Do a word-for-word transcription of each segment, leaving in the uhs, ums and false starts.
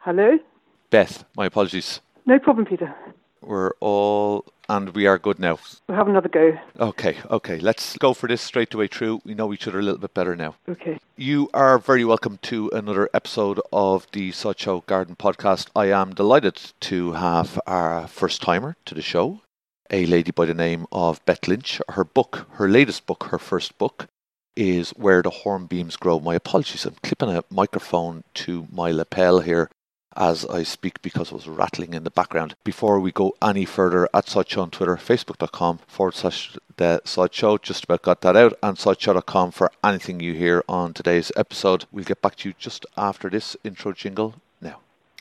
Hello? Beth, my apologies. No problem, Peter. We're all, and we are good now. We'll have another go. Okay, okay. Let's go for this straight the way through. We know each other a little bit better now. Okay. You are very welcome to another episode of the Sod Show Garden Podcast. I am delighted to have our first timer to the show, a lady by the name of Beth Lynch. Her book, her latest book, her first book, is Where the Hornbeams Grow. My apologies, I'm clipping a microphone to my lapel here as I speak because it was rattling in the background. Before we go any further, at Sod Show on Twitter, facebook.com forward slash the Sod Show, just about got that out, and sodshow dot com for anything you hear on today's episode. We'll get back to you just after this intro jingle now.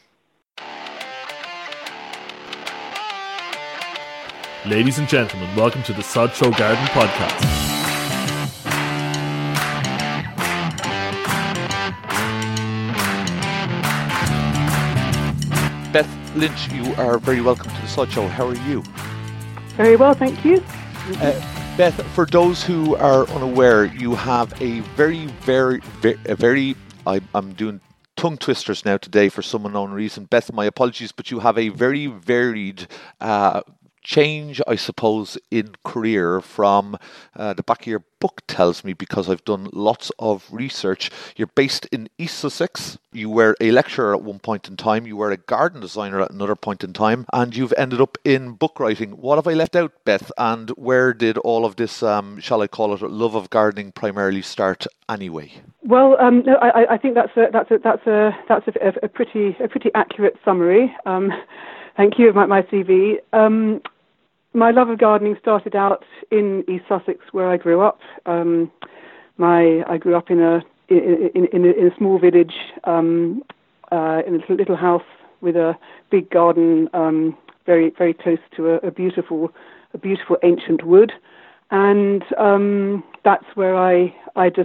Ladies and gentlemen, welcome to the Sod Show Garden Podcast. Beth Lynch, you are very welcome to the Sod Show. How are you? Very well, thank you. Uh, Beth, for those who are unaware, you have a very, very, very, a very, I, I'm doing tongue twisters now today for some unknown reason. Beth, my apologies, but you have a very varied uh, change, I suppose, in career from uh, the back of your book tells me, because I've done lots of research. You're based in East Sussex. You were a lecturer at one point in time. You were a garden designer at another point in time, and you've ended up in book writing. What have I left out, Beth? And where did all of this, um, shall I call it, love of gardening primarily start anyway? Well, um, no, I, I think that's a that's a that's a that's a, a pretty a pretty accurate summary. Um, thank you of my, my C V. Um, My love of gardening started out in East Sussex, where I grew up. Um, my I grew up in a in in, in a small village, um, uh, in a little, little house with a big garden, um, very very close to a, a beautiful a beautiful ancient wood, and um, that's where I I just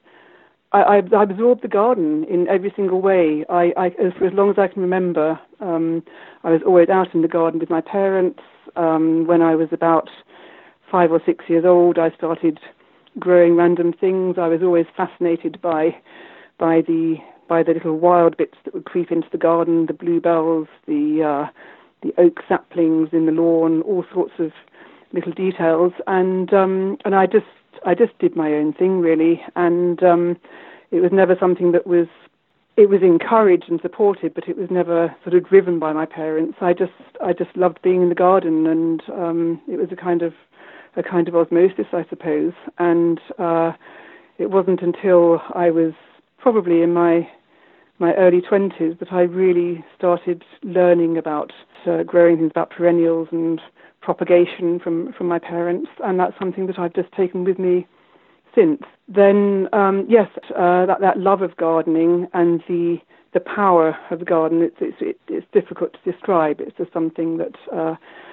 I, I, I absorbed the garden in every single way. I, I as, for as long as I can remember, um, I was always out in the garden with my parents. Um, when I was about five or six years old, I started growing random things. I was always fascinated by by the by the little wild bits that would creep into the garden, the bluebells, the uh, the oak saplings in the lawn, all sorts of little details. And um, and I just I just did my own thing really, and um, it was never something that was. It was encouraged and supported, but it was never sort of driven by my parents. I just, I just loved being in the garden, and um, it was a kind of, a kind of osmosis, I suppose. And uh, it wasn't until I was probably in my, my early twenties that I really started learning about uh, growing things, about perennials and propagation from, from my parents. And that's something that I've just taken with me since. Then, um, yes, uh, that, that love of gardening and the the power of the garden, it's it's, it's difficult to describe. It's just something that uh,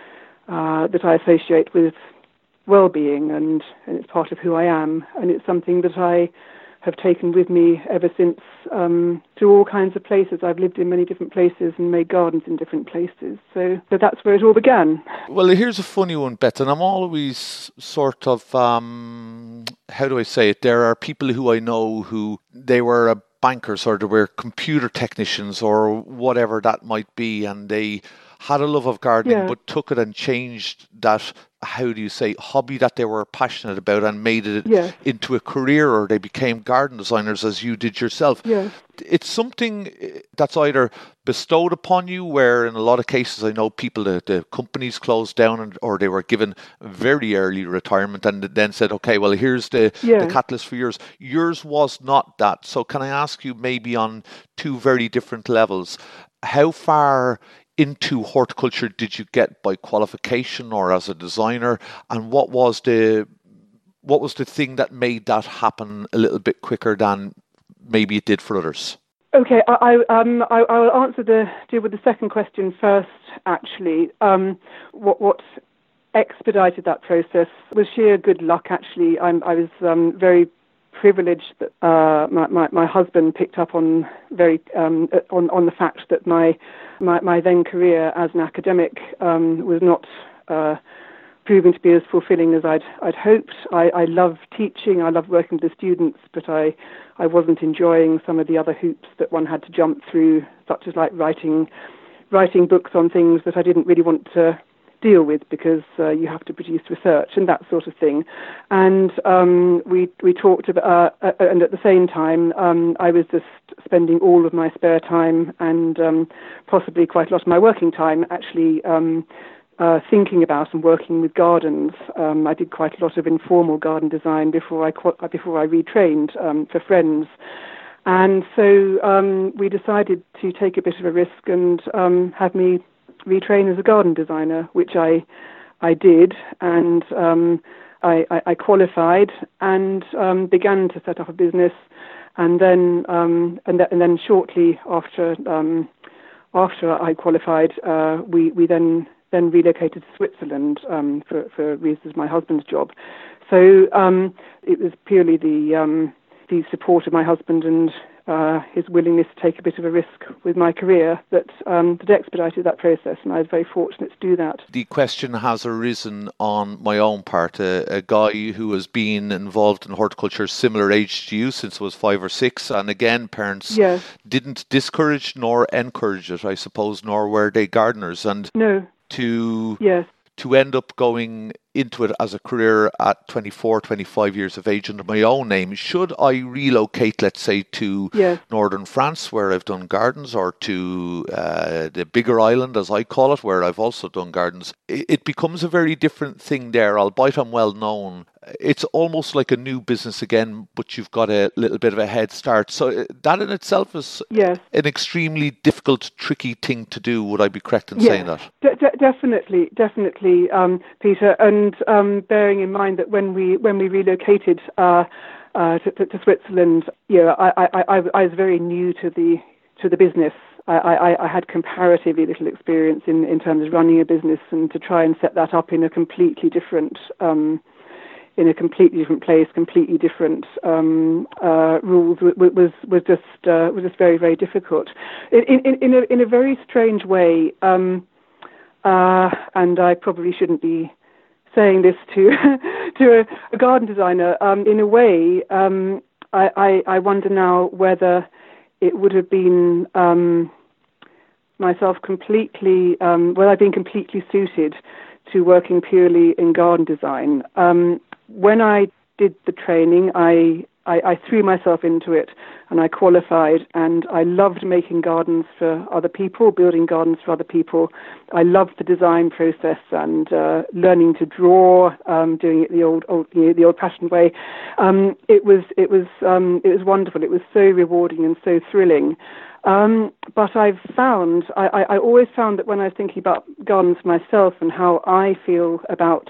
uh, that I associate with well-being, and, and it's part of who I am. And it's something that I have taken with me ever since, um, to all kinds of places. I've lived in many different places and made gardens in different places. So, so that's where it all began. Well, here's a funny one, Beth, and I'm always sort of, um, how do I say it? There are people who I know who they were a bankers or they were computer technicians or whatever that might be, and they had a love of gardening, yeah. but took it and changed that, how do you say, hobby that they were passionate about and made it yeah. into a career, or they became garden designers as you did yourself. Yeah. It's something that's either bestowed upon you, where in a lot of cases I know people, the, the companies closed down and, or they were given very early retirement and then said, okay, well, here's the, yeah. the catalyst for yours. Yours was not that. So can I ask you, maybe on two very different levels, how far into horticulture did you get by qualification or as a designer, and what was the what was the thing that made that happen a little bit quicker than maybe it did for others? Okay, I I, um, I, I will answer the deal with the second question first. Actually, um, what what expedited that process was sheer good luck. Actually, I'm, I was um, very privileged that uh, my, my my husband picked up on very um, on on the fact that my my, my then career as an academic um, was not uh, proving to be as fulfilling as I'd I'd hoped. I, I love teaching, I love working with the students, but I, I wasn't enjoying some of the other hoops that one had to jump through, such as like writing writing books on things that I didn't really want to deal with because uh, you have to produce research and that sort of thing. And um, we we talked about, uh, and at the same time, um, I was just spending all of my spare time and um, possibly quite a lot of my working time actually um, uh, thinking about and working with gardens. Um, I did quite a lot of informal garden design before I before I retrained um, for friends. And so um, we decided to take a bit of a risk and um, have me retrain as a garden designer, which I I did, and um, I, I, I qualified and um, began to set up a business, and then um, and, th- and then shortly after um, after I qualified, uh, we we then then relocated to Switzerland um, for for reasons my husband's job. So um, it was purely the um, the support of my husband and uh, his willingness to take a bit of a risk with my career that um, that expedited that process, and I was very fortunate to do that. The question has arisen on my own part. A, a guy who has been involved in horticulture similar age to you since I was five or six, and again, parents yes. didn't discourage nor encourage it, I suppose, nor were they gardeners. And no. to yes. to end up going into it as a career at twenty-four, twenty-five years of age under my own name, should I relocate, let's say, to yes. northern France, where I've done gardens, or to uh, the bigger island, as I call it, where I've also done gardens, it, it becomes a very different thing there, albeit I'm well known. It's almost like a new business again, but you've got a little bit of a head start. So that in itself is yes. an extremely difficult, tricky thing to do. Would I be correct in yes. saying that? De- de- definitely, definitely, um, Peter. And um, bearing in mind that when we when we relocated uh, uh, to, to, to Switzerland, you know, I, I, I, I was very new to the to the business. I, I, I had comparatively little experience in, in terms of running a business, and to try and set that up in a completely different um, in a completely different place, completely different um, uh, rules was was just uh, was just very very difficult. In in in a in a very strange way, um, uh, and I probably shouldn't be saying this to to a, a garden designer. Um, in a way, um, I, I I wonder now whether it would have been um, myself completely um, whether I've been completely suited to working purely in garden design. Um, When I did the training, I, I, I threw myself into it and I qualified, and I loved making gardens for other people, building gardens for other people. I loved the design process and uh, learning to draw, um, doing it the old, old you know, the old-fashioned way. Um, it was it was um, it was wonderful. It was so rewarding and so thrilling. Um, but I've found I, I, I always found that when I was thinking about gardens myself and how I feel about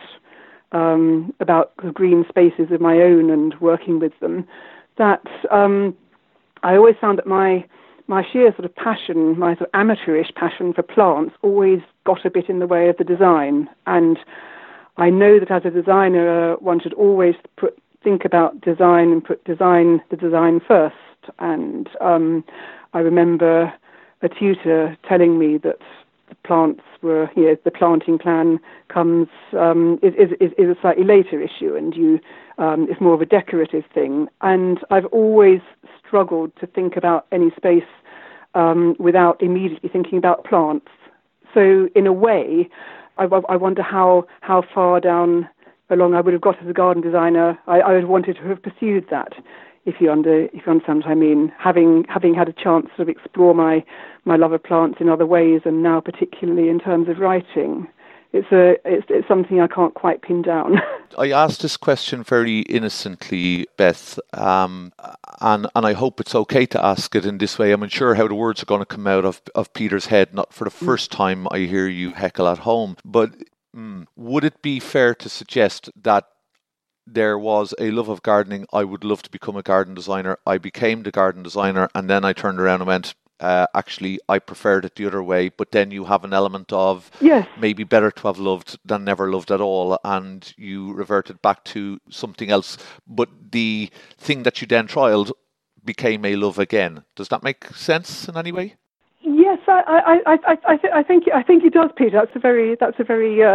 Um, about green spaces of my own and working with them, that um, I always found that my my sheer sort of passion, my sort of amateurish passion for plants always got a bit in the way of the design. And I know that as a designer, uh, one should always put think about design and put design the design first. And um, I remember a tutor telling me that the plants were, you know, the planting plan comes um, is, is is a slightly later issue, and you um, it's more of a decorative thing. And I've always struggled to think about any space um, without immediately thinking about plants. So in a way, I, I wonder how how far down along I would have got as a garden designer. I, I would have wanted to have pursued that. If you under, if you understand what I mean, having having had a chance to sort of explore my, my love of plants in other ways, and now particularly in terms of writing, it's a it's, it's something I can't quite pin down. I asked this question very innocently, Beth, um, and and I hope it's okay to ask it in this way. I'm unsure how the words are going to come out of of Peter's head. Not for the first mm. time I hear you heckle at home, but mm, would it be fair to suggest that there was a love of gardening? I would love to become a garden designer. I became the garden designer, and then I turned around and went, uh, actually, I preferred it the other way. But then you have an element of yes. maybe better to have loved than never loved at all, and you reverted back to something else. But the thing that you then trialed became a love again. Does that make sense in any way? Yes, I, I, I, I, I, th- I think I think it does, Peter. That's a very that's a very uh,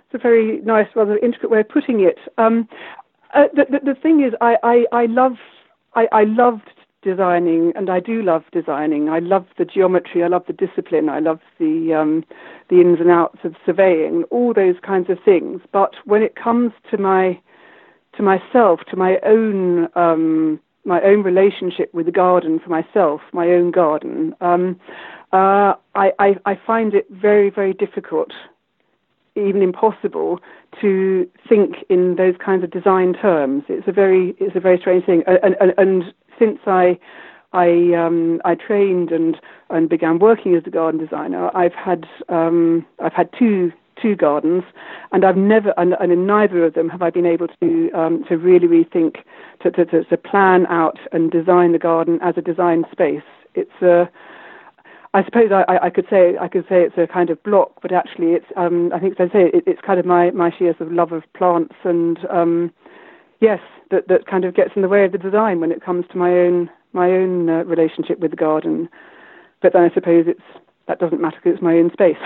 it's a very nice, rather intricate way of putting it. Um, uh, the, the, the thing is, I, I, I love, I, I loved designing, and I do love designing. I love the geometry, I love the discipline, I love the um, the ins and outs of surveying, all those kinds of things. But when it comes to my to myself, to my own um, my own relationship with the garden for myself, my own garden, um, uh, I, I, I find it very, very difficult, even impossible, to think in those kinds of design terms. It's a very it's a very strange thing, and and, and since I I um, I trained and, and began working as a garden designer, I've had um, I've had two two gardens, and I've never and, and in neither of them have I been able to um, to really rethink to, to to to plan out and design the garden as a design space. It's a I suppose I, I could say I could say it's a kind of block, but actually it's um, I think as I say it, it's kind of my, my sheer sort of love of plants and um, yes, that that kind of gets in the way of the design when it comes to my own my own uh, relationship with the garden. But then I suppose it's that doesn't matter because it's my own space.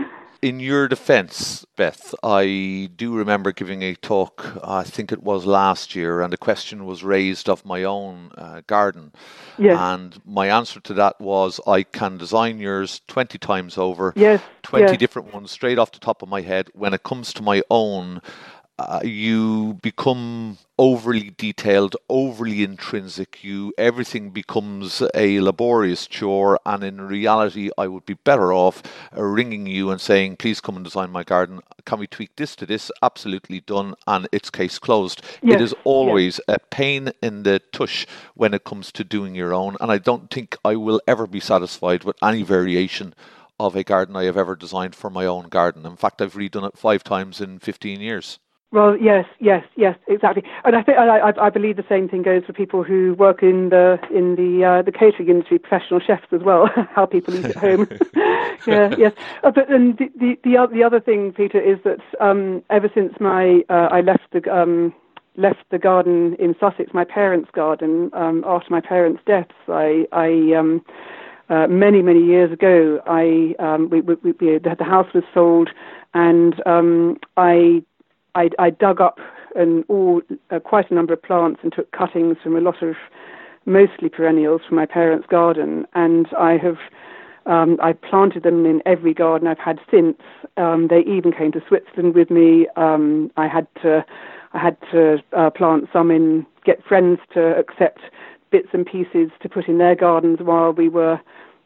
In your defence, Beth, I do remember giving a talk, I think it was last year, and a question was raised of my own uh, garden. Yes. And my answer to that was, I can design yours twenty times over, yes. twenty yes. different ones straight off the top of my head. When it comes to my own, Uh, you become overly detailed, overly intrinsic. You everything becomes a laborious chore, and in reality, I would be better off uh, ringing you and saying, "Please come and design my garden. Can we tweak this to this?" Absolutely done, and it's case closed. Yes. It is always yes. a pain in the tush when it comes to doing your own, and I don't think I will ever be satisfied with any variation of a garden I have ever designed for my own garden. In fact, I've redone it five times in fifteen years. Well, yes, yes, yes, exactly, and I think I, I, I believe the same thing goes for people who work in the in the uh, the catering industry, professional chefs as well. How people eat at home. yeah, yes. Uh, but then the the the, the other thing, Peter, is that um, ever since my uh, I left the um, left the garden in Sussex, my parents' garden, um, after my parents' deaths, I I. Um, Uh, many, many years ago, I um, we, we, we, the, the house was sold, and um, I, I I dug up an all uh, quite a number of plants and took cuttings from a lot of mostly perennials from my parents' garden, and I have um, I planted them in every garden I've had since. Um, they even came to Switzerland with me. Um, I had to I had to uh, plant some in, get friends to accept bits and pieces to put in their gardens while we were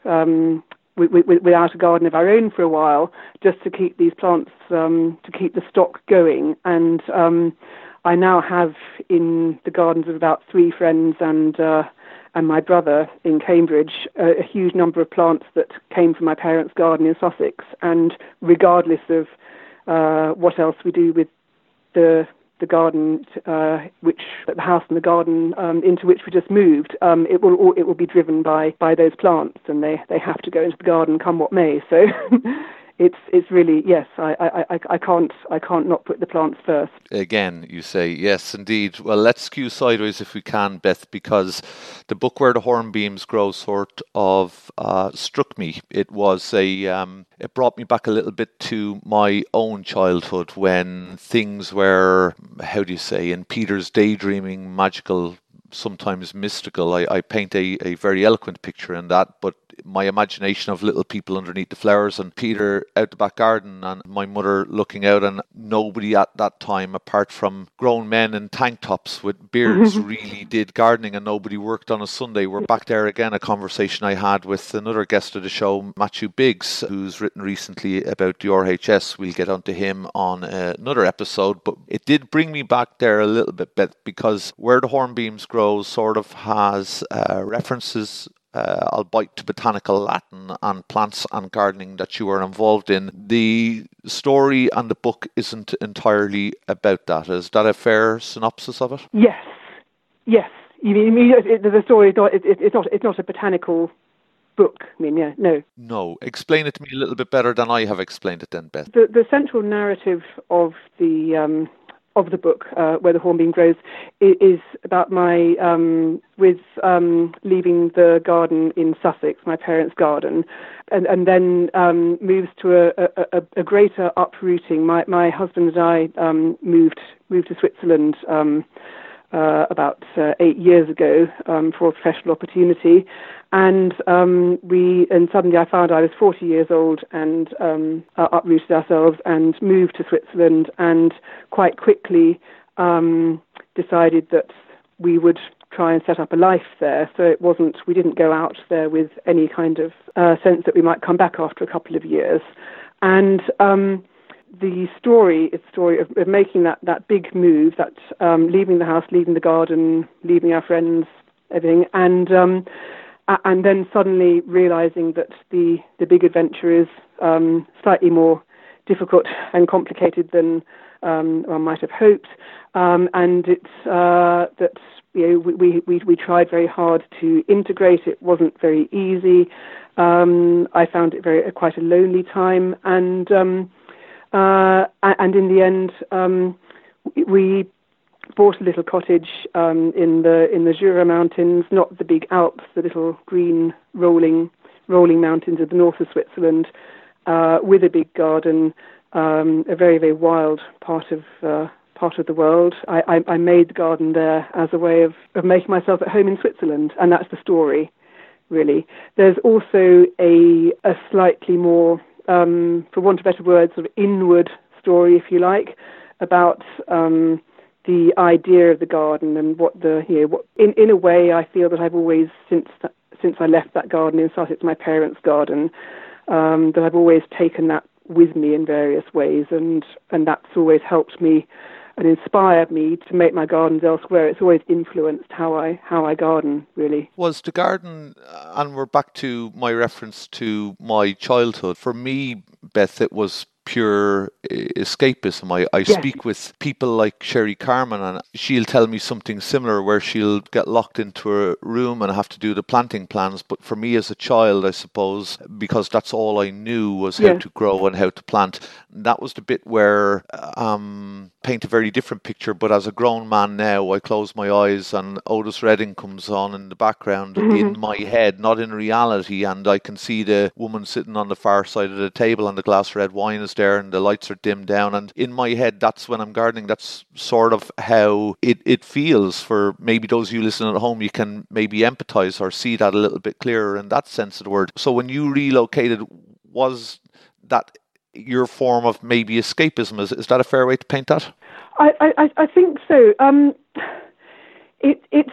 um, we, we, without a garden of our own for a while, just to keep these plants, um, to keep the stock going. And um, I now have in the gardens of about three friends and uh, and my brother in Cambridge a, a huge number of plants that came from my parents' garden in Sussex. And regardless of uh, what else we do with the the garden, uh, which the house and the garden um, into which we just moved, um, it will it will be driven by, by those plants, and they, they have to go into the garden come what may. So it's it's really yes, I, I, I, I can't I can't not put the plants first. Again, you say yes, indeed. Well, let's skew sideways if we can, Beth, because the book Where the Hornbeams Grow sort of uh, struck me. It was a um, it brought me back a little bit to my own childhood when things were, how do you say, in Peter's daydreaming, magical, sometimes mystical. I, I paint a, a very eloquent picture in that, but my imagination of little people underneath the flowers and Peter out the back garden and my mother looking out, and nobody at that time apart from grown men in tank tops with beards really did gardening, and nobody worked on a Sunday. We're back there again, a conversation I had with another guest of the show, Matthew Biggs, who's written recently about the R H S. We'll get onto him on uh, another episode, but it did bring me back there a little bit, because Where the Hornbeams Grow sort of has uh, references, Uh, albeit to botanical Latin and plants and gardening that you are involved in. The story and the book isn't entirely about that. Is that a fair synopsis of it? Yes, yes. You mean, you mean it, the story is not? It, it, it's not. It's not a botanical book. I mean, yeah, no. No. Explain it to me a little bit better than I have explained it, then, Beth. The the central narrative of the um, of the book, uh, Where the Hornbeam Grows, is about my um, with um, leaving the garden in Sussex, my parents' garden, and, and then um, moves to a, a, a greater uprooting. My my husband and I um, moved moved to Switzerland um, uh, about uh, eight years ago um, for a professional opportunity. And um, we, and suddenly I found I was forty years old and um, uh, uprooted ourselves and moved to Switzerland, and quite quickly um, decided that we would try and set up a life there. So it wasn't, we didn't go out there with any kind of uh, sense that we might come back after a couple of years. And um, the story, it's a story of, of making that, that big move, that um, leaving the house, leaving the garden, leaving our friends, everything, and um, and then suddenly realizing that the, the big adventure is um, slightly more difficult and complicated than um, one might have hoped, um, and it's uh, that you know we, we we tried very hard to integrate. It wasn't very easy. Um, I found it very quite a lonely time, and um, uh, and in the end um, we bought a little cottage um, in the in the Jura Mountains, not the big Alps, the little green rolling rolling mountains of the north of Switzerland, uh, with a big garden, um, a very very wild part of uh, part of the world. I, I, I made the garden there as a way of, of making myself at home in Switzerland, and that's the story, really. There's also a a slightly more, um, for want of better words, sort of inward story, if you like, about um, the idea of the garden and what the, you know, what, in, in a way I feel that I've always, since since I left that garden in Sussex, my parents' garden, um, that I've always taken that with me in various ways, and, and that's always helped me and inspired me to make my gardens elsewhere. It's always influenced how I how I garden, really. Was the garden, and we're back to my reference to my childhood, for me, Beth, it was pure escapism. I, I yes. speak with people like Sherry Carman, and she'll tell me something similar, where she'll get locked into a room and have to do the planting plans. But for me as a child, I suppose, because that's all I knew was how yes. to grow and how to plant, that was the bit where um paint a very different picture. But as a grown man now, I close my eyes and Otis Redding comes on in the background mm-hmm. in my head, not in reality, and I can see the woman sitting on the far side of the table and the glass of red wine is there and the lights are dimmed down, and in my head that's when I'm gardening. That's sort of how it, it feels. For maybe those of you listening at home, you can maybe empathize or see that a little bit clearer in that sense of the word. So when you relocated, was that your form of maybe escapism? Is, is that a fair way to paint that? I, I, I think so. Um, it, it's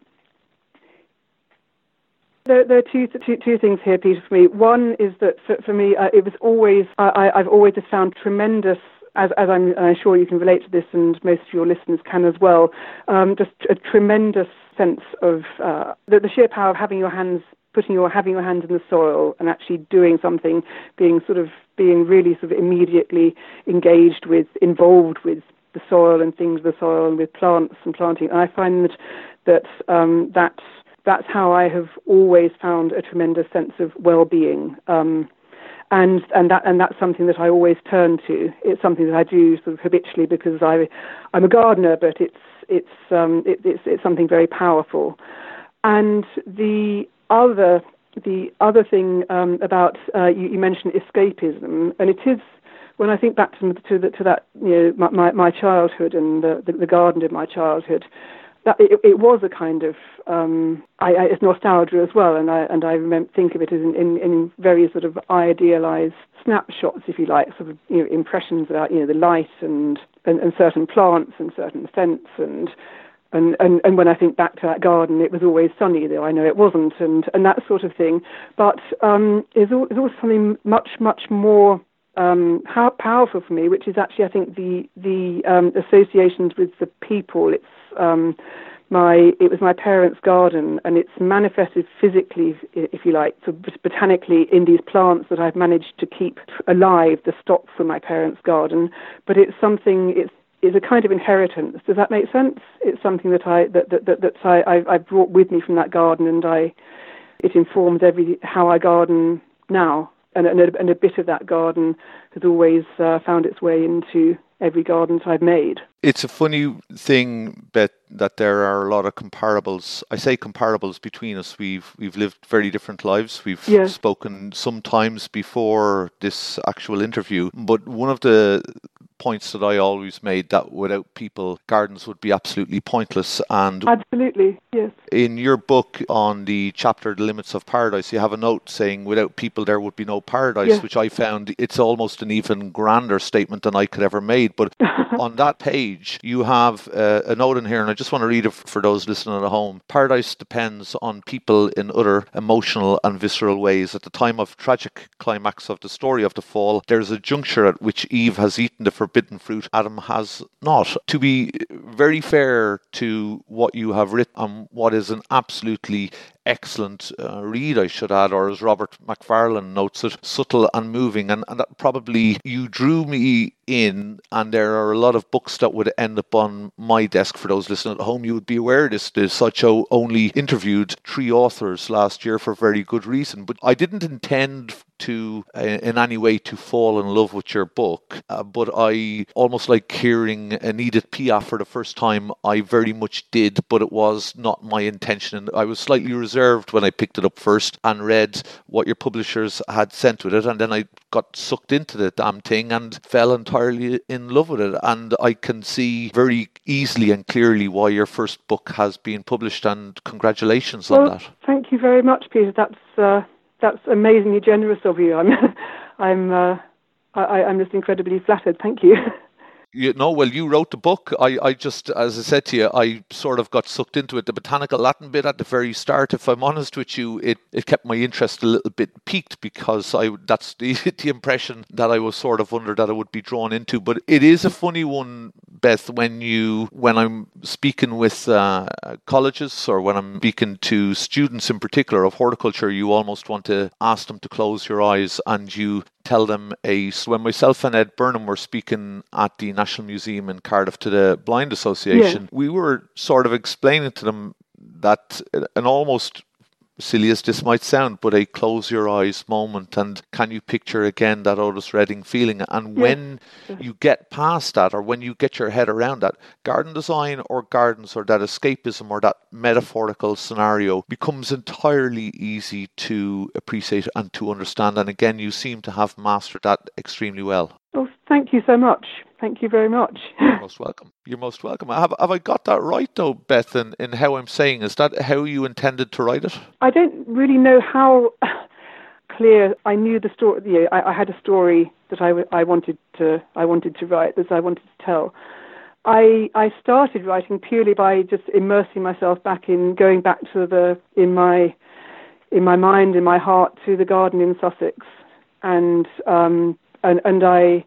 There, there are two, two, two things here, Peter, for me. One is that for, for me, uh, it was always, I, I've always just found tremendous, as, as I'm, I'm sure you can relate to this, and most of your listeners can as well, um, just a tremendous sense of uh, the, the sheer power of having your hands, putting your, having your hands in the soil and actually doing something, being sort of, being really sort of immediately engaged with, involved with the soil and things of the soil and with plants and planting. And I find that, that, um, that That's how I have always found a tremendous sense of well-being, um, and and that and that's something that I always turn to. It's something that I do sort of habitually because I I'm a gardener, but it's it's um, it, it's it's something very powerful. And the other the other thing um, about uh, you, you mentioned escapism, and it is, when I think back to to, the, to that, you know, my, my my childhood and the, the, the garden of my childhood. That it, it was a kind of um, I, I, it's nostalgia as well, and I and I remember, think of it as in, in, in very sort of idealized snapshots, if you like, sort of, you know, impressions about, you know, the light and, and, and certain plants and certain scents, and, and and and when I think back to that garden, it was always sunny, though I know it wasn't, and, and that sort of thing. But um, there's also something much much more Um, how powerful for me, which is actually, I think, the the um, associations with the people. It's um, my it was my parents' garden, and it's manifested physically, if you like, so botanically, in these plants that I've managed to keep alive, the stock from my parents' garden. But it's something. It's is a kind of inheritance. Does that make sense? It's something that I that that that, that I I brought with me from that garden, and I it informs every how I garden now. and, and, a, and a bit of that garden has always uh, found its way into every garden that I've made. It's a funny thing, Beth, that there are a lot of comparables. I say comparables between us. We've we've lived very different lives. We've yes. spoken sometimes before this actual interview. But one of the points that I always made, that without people, gardens would be absolutely pointless. And absolutely, yes. In your book on the chapter The Limits of Paradise, you have a note saying without people there would be no paradise, yes. which I found it's almost an even grander statement than I could ever made. But on that page, you have uh, a note in here, and I just want to read it for those listening at home. Paradise depends on people in other emotional and visceral ways. At the time of tragic climax of the story of the fall, there is a juncture at which Eve has eaten the forbidden fruit, Adam has not. To be very fair to what you have written, and what is an absolutely excellent uh, read, I should add, or as Robert Macfarlane notes it, subtle and moving, and, and that probably you drew me in, and there are a lot of books that would end up on my desk. For those listening at home, you would be aware this. The Sideshow only interviewed three authors last year for very good reason, but I didn't intend to uh, in any way to fall in love with your book, uh, but I almost like hearing an Edith Piaf for the first time. I very much did, but it was not my intention, and I was slightly reserved when I picked it up first and read what your publishers had sent with it, and then I got sucked into the damn thing and fell entirely in love with it. And I can see very easily and clearly why your first book has been published, and congratulations well, on that. Thank you very much, Peter. That's uh, that's amazingly generous of you. I'm I'm uh, I, I'm just incredibly flattered. Thank you. You know, well, you wrote the book. I, I just, as I said to you, I sort of got sucked into it. The botanical Latin bit at the very start, if I'm honest with you, it, it kept my interest a little bit piqued, because I that's the, the impression that I was sort of under that I would be drawn into. But it is a funny one, Beth, when you when I'm speaking with uh, colleges, or when I'm speaking to students in particular of horticulture, you almost want to ask them to close your eyes, and you tell them a... So when myself and Ed Burnham were speaking at the National Museum in Cardiff to the Blind Association, yes. we were sort of explaining to them that an almost, silly as this might sound, but a close your eyes moment, and can you picture again that Otis Redding feeling? And yes. when yes. you get past that, or when you get your head around that, garden design or gardens or that escapism or that metaphorical scenario becomes entirely easy to appreciate and to understand. And again, you seem to have mastered that extremely well. Oh, thank you so much. Thank you very much. You're most welcome. You're most welcome. Have, have I got that right, though, Beth, in, in how I'm saying? Is that how you intended to write it? I don't really know how clear I knew the story. You know, I, I had a story that I, I wanted to I wanted to write, that I wanted to tell. I I started writing purely by just immersing myself back in, going back to the in my in my mind, in my heart, to the garden in Sussex, and um and and I.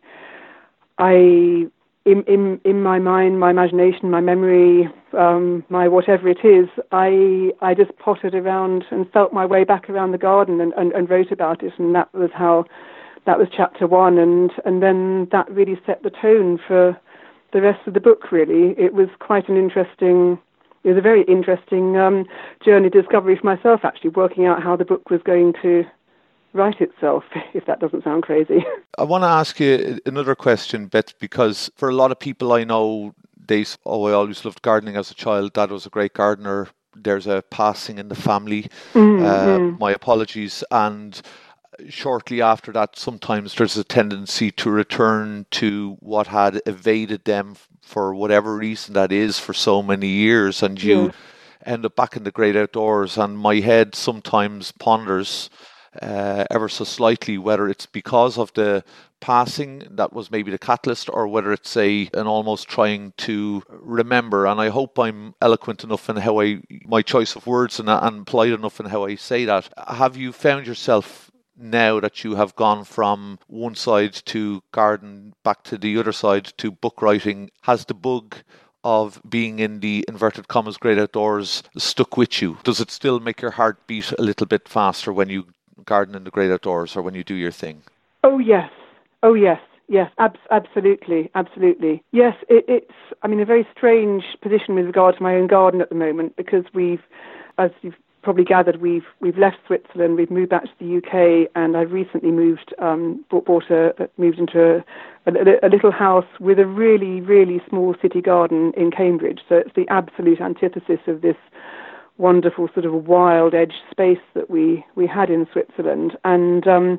I, in, in, in my mind, my imagination, my memory, um, my whatever it is, I I just pottered around and felt my way back around the garden and, and, and wrote about it, and that was how, that was chapter one, and, and then that really set the tone for the rest of the book, really. It was quite an interesting, it was a very interesting um, journey discovery for myself, actually, working out how the book was going to write itself, if that doesn't sound crazy. I want to ask you another question, Beth, because for a lot of people I know, they say, oh, I always loved gardening as a child. Dad was a great gardener. There's a passing in the family. Mm, uh, mm. My apologies. And shortly after that, sometimes there's a tendency to return to what had evaded them for whatever reason that is for so many years. And you yeah. end up back in the great outdoors. And my head sometimes ponders Uh, ever so slightly whether it's because of the passing that was maybe the catalyst, or whether it's a an almost trying to remember. And I hope I'm eloquent enough in how I my choice of words and, and polite enough in how I say that. Have you found yourself, now that you have gone from one side to garden back to the other side to book writing, has the bug of being in the inverted commas great outdoors stuck with you? Does it still make your heart beat a little bit faster when you garden in the great outdoors, or when you do your thing? Oh yes, oh yes, yes, ab- absolutely, absolutely. Yes, it, it's, I mean, a very strange position with regard to my own garden at the moment, because we've, as you've probably gathered, we've we've left Switzerland, we've moved back to the U K, and I've recently moved um, bought, bought a moved into a, a, a little house with a really really small city garden in Cambridge. So it's the absolute antithesis of this wonderful sort of wild edge space that we we had in Switzerland. And um,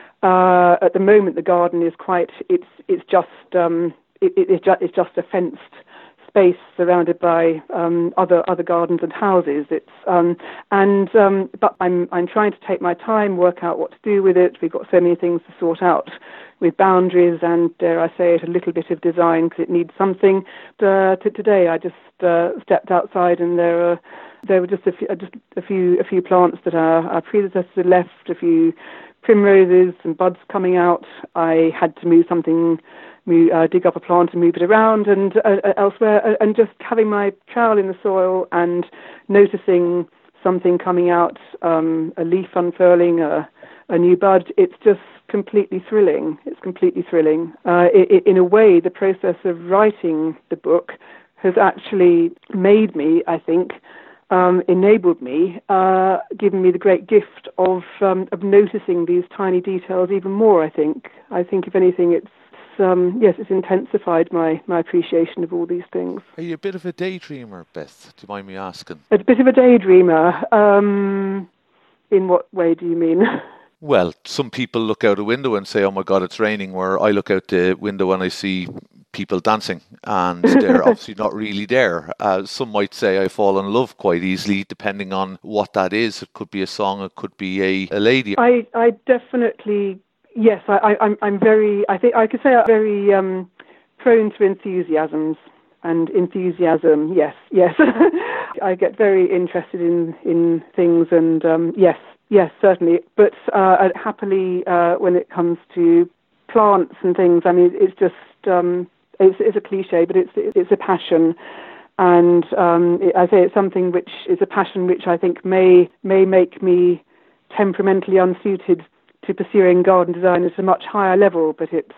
uh, at the moment, the garden is quite it's it's just um, it, it's just it's just a fenced space surrounded by um, other other gardens and houses. It's um, and um, but I'm I'm trying to take my time, work out what to do with it. We've got so many things to sort out with boundaries and, dare I say it, a little bit of design because it needs something. Uh, to today, I just uh, stepped outside and there are there were just a few just a few a few plants that our, our predecessors had left, a few primroses and buds coming out. I had to move something. Move, uh, dig up a plant and move it around and uh, elsewhere, uh, and just having my trowel in the soil and noticing something coming out, um, a leaf unfurling, a, a new bud. It's just completely thrilling. It's completely thrilling. Uh, it, it, in a way, the process of writing the book has actually made me, I think, um, enabled me, uh, given me the great gift of um, of noticing these tiny details even more. I think. I think, if anything, it's Um, yes, it's intensified my, my appreciation of all these things. Are you a bit of a daydreamer, Beth? Do you mind me asking? A bit of a daydreamer. Um, in what way do you mean? Well, some people look out a window and say, oh my God, it's raining, where I look out the window and I see people dancing and they're obviously not really there. Uh, some might say I fall in love quite easily, depending on what that is. It could be a song, it could be a, a lady. I, I definitely... Yes, I, I, I'm. I'm very. I think I could say I'm very um, prone to enthusiasms and enthusiasm. Yes, yes. I get very interested in, in things, and um, yes, yes, certainly. But uh, happily, uh, when it comes to plants and things, I mean, it's just um, it's, it's a cliche, but it's it's a passion. And um, it, I say it's something which is a passion which I think may may make me temperamentally unsuited to pursuing garden design at a much higher level, but it's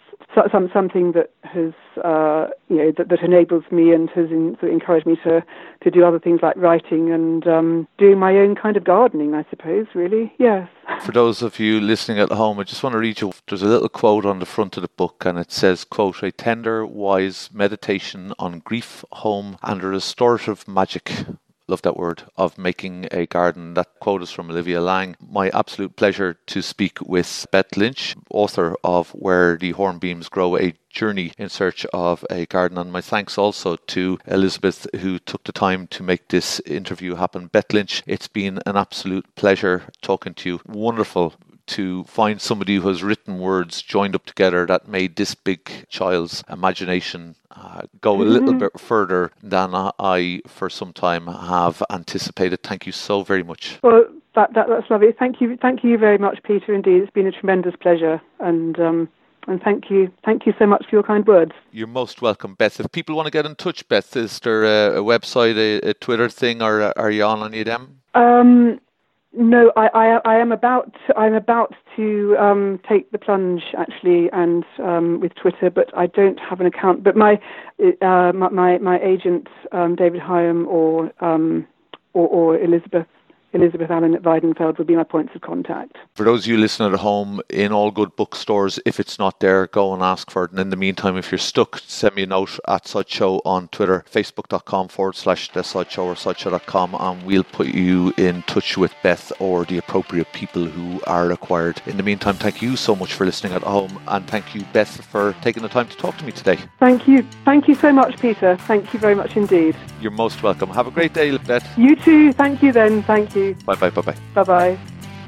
some, something that has, uh, you know, that, that enables me and has in, sort of encouraged me to, to do other things like writing and um, doing my own kind of gardening, I suppose, really, yes. For those of you listening at home, I just want to read you, there's a little quote on the front of the book, and it says, quote, "A tender, wise meditation on grief, home, and a restorative magic." Love that word, of making a garden. That quote is from Olivia Laing. My absolute pleasure to speak with Beth Lynch, author of Where the Hornbeams Grow, a journey in search of a garden. And my thanks also to Elizabeth, who took the time to make this interview happen. Beth Lynch, it's been an absolute pleasure talking to you. Wonderful to find somebody who has written words joined up together that made this big child's imagination uh, go a little mm-hmm. bit further than I, for some time, have anticipated. Thank you so very much. Well, that, that that's lovely. Thank you, thank you very much, Peter. Indeed, it's been a tremendous pleasure, and um, and thank you, thank you so much for your kind words. You're most welcome, Beth. If people want to get in touch, Beth, is there a, a website, a, a Twitter thing, or are you on any of them? Um. No, I, I, I am about to, I'm about to um, take the plunge actually, and um, with Twitter, but I don't have an account. But my uh, my my agent um, David Hyam or, um, or or Elizabeth Elizabeth Allen at Weidenfeld would be my points of contact. For those of you listening at home, in all good bookstores, if it's not there, go and ask for it. And in the meantime, if you're stuck, send me a note at Sideshow on Twitter, facebook.com forward slash the Sideshow or sideshow dot com, and we'll put you in touch with Beth or the appropriate people who are required. In the meantime, thank you so much for listening at home, and thank you, Beth, for taking the time to talk to me today. Thank you. Thank you so much, Peter. Thank you very much indeed. You're most welcome. Have a great day, Beth. You too. Thank you then. Thank you. Bye-bye, bye-bye. Bye-bye.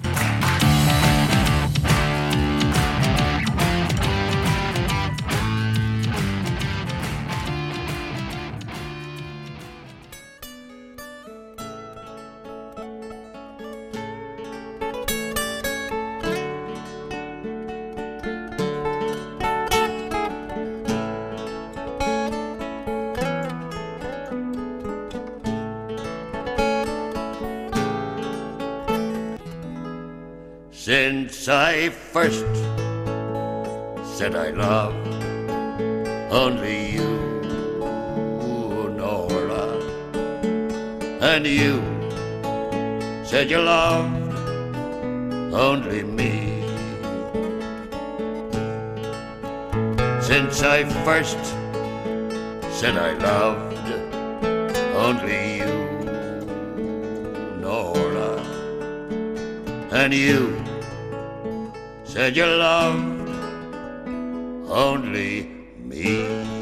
Since I first said I love only you, Nora, and you said you loved only me. Since I first said I loved only you, Nora, and you said you loved only me.